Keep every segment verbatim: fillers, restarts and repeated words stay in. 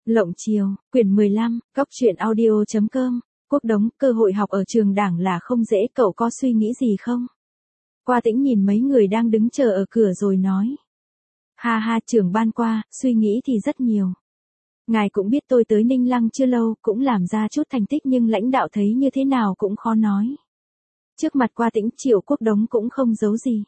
Lộng Chiều, quyển mười lăm, Cóc truyện audio chấm com. Quốc Đống, cơ hội học ở trường đảng là không dễ, cậu có suy nghĩ gì không? Qua Tĩnh nhìn mấy người đang đứng chờ ở cửa rồi nói. Ha ha, trưởng ban Qua, suy nghĩ thì rất nhiều. Ngài cũng biết tôi tới Ninh Lăng chưa lâu, cũng làm ra chút thành tích nhưng lãnh đạo thấy như thế nào cũng khó nói. Trước mặt Qua Tĩnh, Triệu Quốc Đống cũng không giấu gì.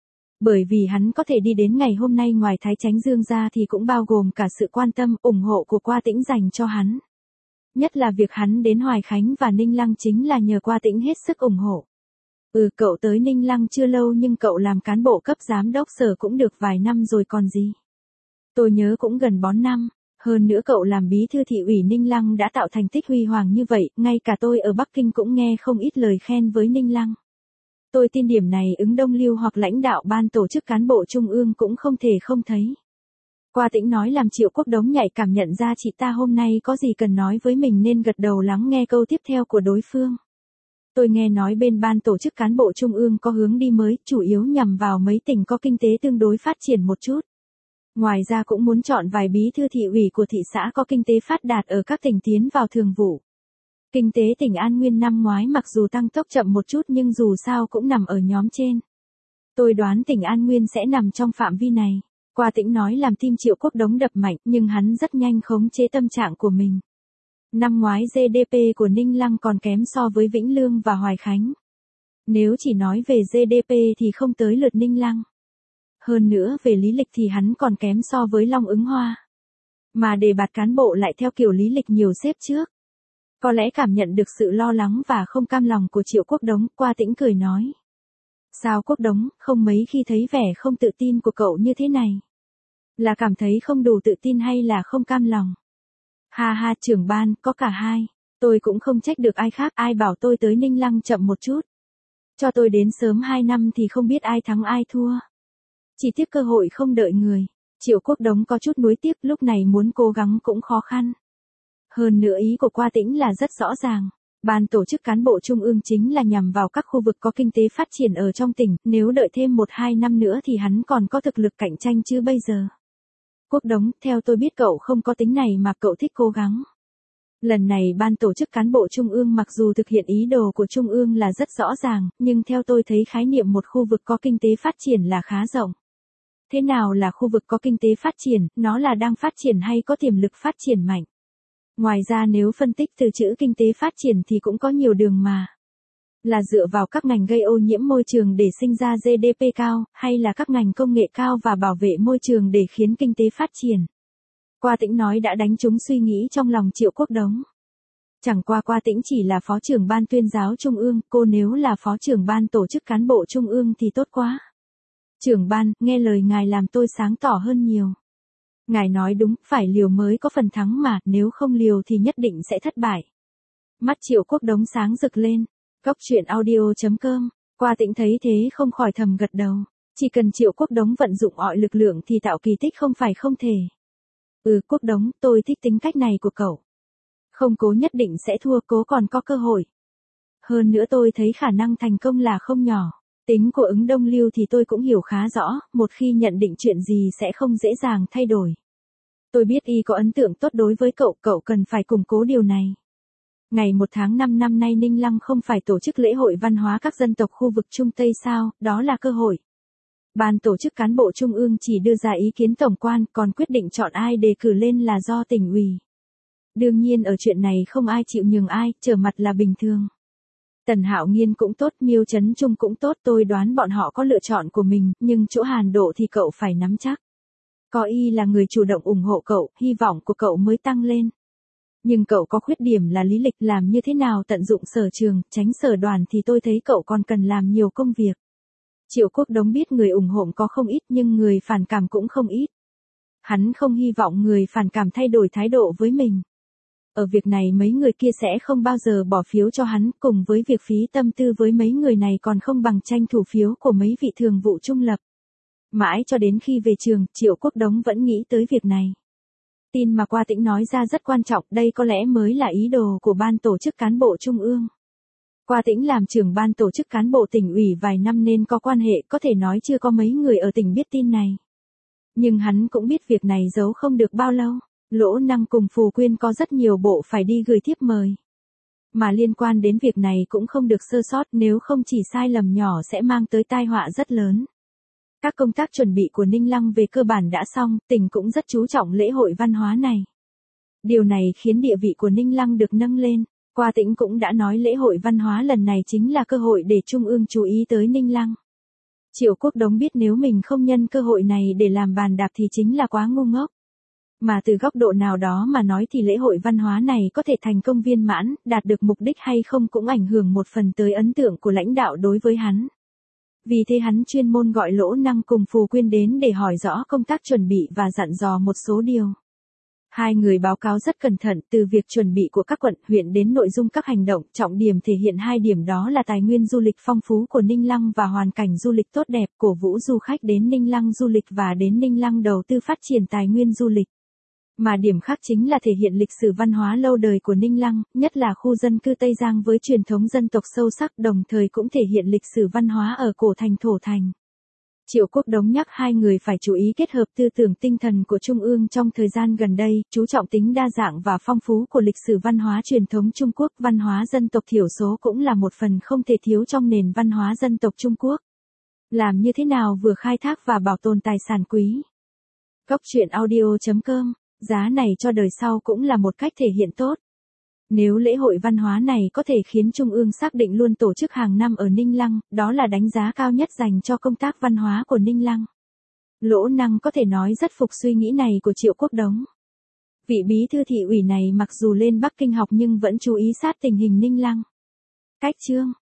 Bởi vì hắn có thể đi đến ngày hôm nay ngoài Thái Chánh Dương ra thì cũng bao gồm cả sự quan tâm, ủng hộ của Qua Tĩnh dành cho hắn. Nhất là việc hắn đến Hoài Khánh và Ninh Lăng chính là nhờ Qua Tĩnh hết sức ủng hộ. Ừ, cậu tới Ninh Lăng chưa lâu nhưng cậu làm cán bộ cấp giám đốc sở cũng được vài năm rồi còn gì. Tôi nhớ cũng gần bốn năm, hơn nữa cậu làm bí thư thị ủy Ninh Lăng đã tạo thành tích huy hoàng như vậy, ngay cả tôi ở Bắc Kinh cũng nghe không ít lời khen với Ninh Lăng. Tôi tin điểm này ứng Đông Lưu hoặc lãnh đạo ban tổ chức cán bộ trung ương cũng không thể không thấy. Qua Tĩnh nói làm Triệu Quốc Đống nhạy cảm nhận ra chị ta hôm nay có gì cần nói với mình nên gật đầu lắng nghe câu tiếp theo của đối phương. Tôi nghe nói bên ban tổ chức cán bộ trung ương có hướng đi mới, chủ yếu nhằm vào mấy tỉnh có kinh tế tương đối phát triển một chút. Ngoài ra cũng muốn chọn vài bí thư thị ủy của thị xã có kinh tế phát đạt ở các tỉnh tiến vào thường vụ. Kinh tế tỉnh An Nguyên năm ngoái mặc dù tăng tốc chậm một chút nhưng dù sao cũng nằm ở nhóm trên. Tôi đoán tỉnh An Nguyên sẽ nằm trong phạm vi này. Qua Tĩnh nói làm tim Triệu Quốc Đống đập mạnh nhưng hắn rất nhanh khống chế tâm trạng của mình. Năm ngoái giê đê pê của Ninh Lăng còn kém so với Vĩnh Lương và Hoài Khánh. Nếu chỉ nói về giê đê pê thì không tới lượt Ninh Lăng. Hơn nữa về lý lịch thì hắn còn kém so với Long Ứng Hoa. Mà đề bạt cán bộ lại theo kiểu lý lịch nhiều xếp trước. Có lẽ cảm nhận được sự lo lắng và không cam lòng của Triệu Quốc Đống, Qua Tĩnh cười nói. Sao Quốc Đống, không mấy khi thấy vẻ không tự tin của cậu như thế này? Là cảm thấy không đủ tự tin hay là không cam lòng? Ha ha, trưởng ban, có cả hai. Tôi cũng không trách được ai khác, ai bảo tôi tới Ninh Lăng chậm một chút. Cho tôi đến sớm hai năm thì không biết ai thắng ai thua. Chỉ tiếc cơ hội không đợi người. Triệu Quốc Đống có chút nuối tiếc, lúc này muốn cố gắng cũng khó khăn. Hơn nữa ý của Qua Tĩnh là rất rõ ràng. Ban tổ chức cán bộ trung ương chính là nhằm vào các khu vực có kinh tế phát triển ở trong tỉnh, nếu đợi thêm một hai năm nữa thì hắn còn có thực lực cạnh tranh chứ bây giờ. Quốc Đống, theo tôi biết cậu không có tính này mà cậu thích cố gắng. Lần này ban tổ chức cán bộ trung ương mặc dù thực hiện ý đồ của trung ương là rất rõ ràng, nhưng theo tôi thấy khái niệm một khu vực có kinh tế phát triển là khá rộng. Thế nào là khu vực có kinh tế phát triển, nó là đang phát triển hay có tiềm lực phát triển mạnh? Ngoài ra nếu phân tích từ chữ kinh tế phát triển thì cũng có nhiều đường mà. Là dựa vào các ngành gây ô nhiễm môi trường để sinh ra giê đê pê cao, hay là các ngành công nghệ cao và bảo vệ môi trường để khiến kinh tế phát triển. Qua Tĩnh nói đã đánh trúng suy nghĩ trong lòng Triệu Quốc Đống. Chẳng qua Qua Tĩnh chỉ là phó trưởng ban tuyên giáo trung ương, cô nếu là phó trưởng ban tổ chức cán bộ trung ương thì tốt quá. Trưởng ban, nghe lời ngài làm tôi sáng tỏ hơn nhiều. Ngài nói đúng, phải liều mới có phần thắng mà, nếu không liều thì nhất định sẽ thất bại. Mắt Triệu Quốc Đống sáng rực lên. Cóc truyện audio chấm com. Qua Tĩnh thấy thế không khỏi thầm gật đầu. Chỉ cần Triệu Quốc Đống vận dụng mọi lực lượng thì tạo kỳ tích không phải không thể. Ừ, Quốc Đống, tôi thích tính cách này của cậu. Không cố nhất định sẽ thua, cố còn có cơ hội. Hơn nữa tôi thấy khả năng thành công là không nhỏ. Tính của ứng Đông Lưu thì tôi cũng hiểu khá rõ, một khi nhận định chuyện gì sẽ không dễ dàng thay đổi. Tôi biết y có ấn tượng tốt đối với cậu, cậu cần phải củng cố điều này. Ngày một tháng năm năm nay Ninh Lăng không phải tổ chức lễ hội văn hóa các dân tộc khu vực Trung Tây sao, đó là cơ hội. Ban tổ chức cán bộ trung ương chỉ đưa ra ý kiến tổng quan, còn quyết định chọn ai đề cử lên là do tỉnh ủy. Đương nhiên ở chuyện này không ai chịu nhường ai, trở mặt là bình thường. Tần Hạo Nghiên cũng tốt, Miêu Trấn Trung cũng tốt, tôi đoán bọn họ có lựa chọn của mình, nhưng chỗ Hàn Độ thì cậu phải nắm chắc. Có y là người chủ động ủng hộ cậu, hy vọng của cậu mới tăng lên. Nhưng cậu có khuyết điểm là lý lịch, làm như thế nào tận dụng sở trường, tránh sở đoàn thì tôi thấy cậu còn cần làm nhiều công việc. Triệu Quốc Đống biết người ủng hộ có không ít nhưng người phản cảm cũng không ít. Hắn không hy vọng người phản cảm thay đổi thái độ với mình. Ở việc này mấy người kia sẽ không bao giờ bỏ phiếu cho hắn, cùng với việc phí tâm tư với mấy người này còn không bằng tranh thủ phiếu của mấy vị thường vụ trung lập. Mãi cho đến khi về trường, Triệu Quốc Đống vẫn nghĩ tới việc này. Tin mà Qua Tĩnh nói ra rất quan trọng, đây có lẽ mới là ý đồ của ban tổ chức cán bộ trung ương. Qua Tĩnh làm trưởng ban tổ chức cán bộ tỉnh ủy vài năm nên có quan hệ, có thể nói chưa có mấy người ở tỉnh biết tin này. Nhưng hắn cũng biết việc này giấu không được bao lâu. Lỗ Năng cùng Phù Quyên có rất nhiều bộ phải đi gửi thiếp mời. Mà liên quan đến việc này cũng không được sơ sót, nếu không chỉ sai lầm nhỏ sẽ mang tới tai họa rất lớn. Các công tác chuẩn bị của Ninh Lăng về cơ bản đã xong, tỉnh cũng rất chú trọng lễ hội văn hóa này. Điều này khiến địa vị của Ninh Lăng được nâng lên. Qua Tĩnh cũng đã nói lễ hội văn hóa lần này chính là cơ hội để Trung ương chú ý tới Ninh Lăng. Triệu Quốc Đống biết nếu mình không nhân cơ hội này để làm bàn đạp thì chính là quá ngu ngốc. Mà từ góc độ nào đó mà nói thì lễ hội văn hóa này có thể thành công viên mãn, đạt được mục đích hay không cũng ảnh hưởng một phần tới ấn tượng của lãnh đạo đối với hắn. Vì thế hắn chuyên môn gọi Lỗ Năng cùng Phù Quyên đến để hỏi rõ công tác chuẩn bị và dặn dò một số điều. Hai người báo cáo rất cẩn thận từ việc chuẩn bị của các quận, huyện đến nội dung các hành động, trọng điểm thể hiện hai điểm đó là tài nguyên du lịch phong phú của Ninh Lăng và hoàn cảnh du lịch tốt đẹp, cổ vũ du khách đến Ninh Lăng du lịch và đến Ninh Lăng đầu tư phát triển tài nguyên du lịch. Mà điểm khác chính là thể hiện lịch sử văn hóa lâu đời của Ninh Lăng, nhất là khu dân cư Tây Giang với truyền thống dân tộc sâu sắc, đồng thời cũng thể hiện lịch sử văn hóa ở cổ thành Thổ Thành. Triệu Quốc Đống nhắc hai người phải chú ý kết hợp tư tưởng tinh thần của Trung ương trong thời gian gần đây, chú trọng tính đa dạng và phong phú của lịch sử văn hóa truyền thống Trung Quốc. Văn hóa dân tộc thiểu số cũng là một phần không thể thiếu trong nền văn hóa dân tộc Trung Quốc. Làm như thế nào vừa khai thác và bảo tồn tài sản quý. Góc truyện audio chấm com, giá này cho đời sau cũng là một cách thể hiện tốt. Nếu lễ hội văn hóa này có thể khiến Trung ương xác định luôn tổ chức hàng năm ở Ninh Lăng, đó là đánh giá cao nhất dành cho công tác văn hóa của Ninh Lăng. Lỗ Năng có thể nói rất phục suy nghĩ này của Triệu Quốc Đống. Vị bí thư thị ủy này mặc dù lên Bắc Kinh học nhưng vẫn chú ý sát tình hình Ninh Lăng. Cách chương